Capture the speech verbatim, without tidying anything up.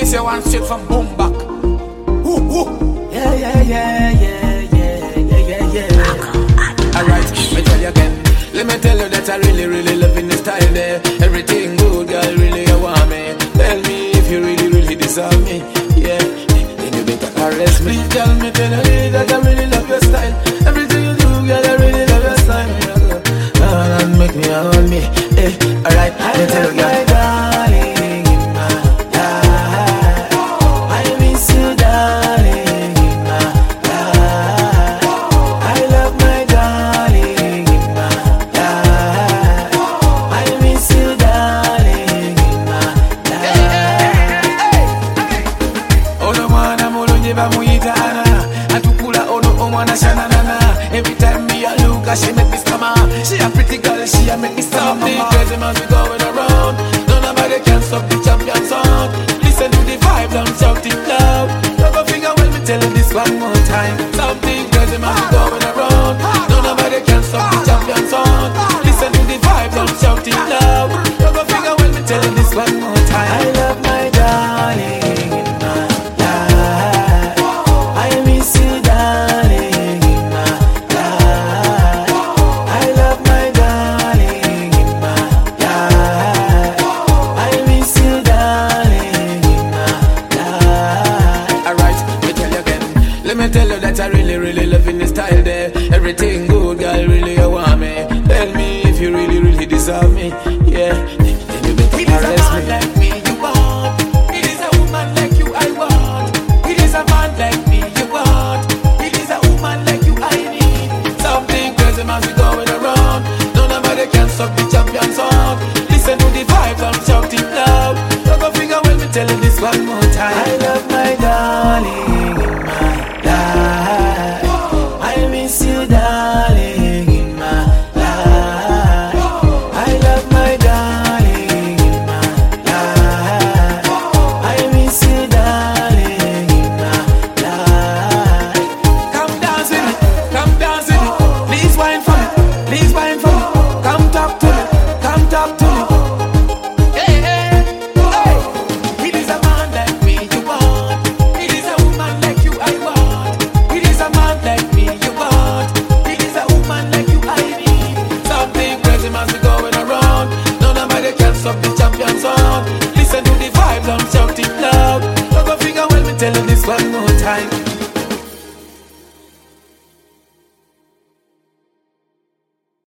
This you one straight from boom back. Woo, woo. Yeah, yeah, yeah, yeah, yeah, yeah, yeah, yeah. Alright, me tell you again. Let me tell you that I really, really loving the style there. Everything good, girl, really you want me. Tell me if you really, really deserve me. Yeah, then you better caress me. Please tell me, tell you that I really love your style. Everything you do, girl, I really love your style. Oh, and make me hold me. Hey, alright, let me tell you, girl. Every time me a look, she make me stammer. She a pretty girl, she a make me stop. The crazy man be going around. No nobody can stop the champion song. Listen to the vibe, don't shout it loud. Rub a finger when me tell you this one more time. Something crazy man be going around. No nobody can stop the champion song. Listen to the vibe, don't shout it loud. Rub a finger when me tell you this one more time. I love my darling. Let me tell you that I really, really loving the style there. Everything good, girl, really you want me. Tell me if you really, really deserve me. Yeah, then you better caress me. It is a man like me you want. It is a woman like you I want. It is a man like me you want. It is a woman like you I need. Something crazy must be going around. No nobody can stop the champion song. Listen to the vibes, I'm shouting loud. Rub a finger when me tell you this one more time. I love my darling. I miss you, darling, in my life. I love my darling in my life. I miss you, darling, in my life. Come dance with me, come dance with me. Please wine for me, please wine for me. Come talk to me, come talk to me. Hey, hey, hey. It is a man like me you want. It is a woman like you I want. It is a man like me you want. It is a woman like you I need. Something crazy must be going around. No nobody can stop the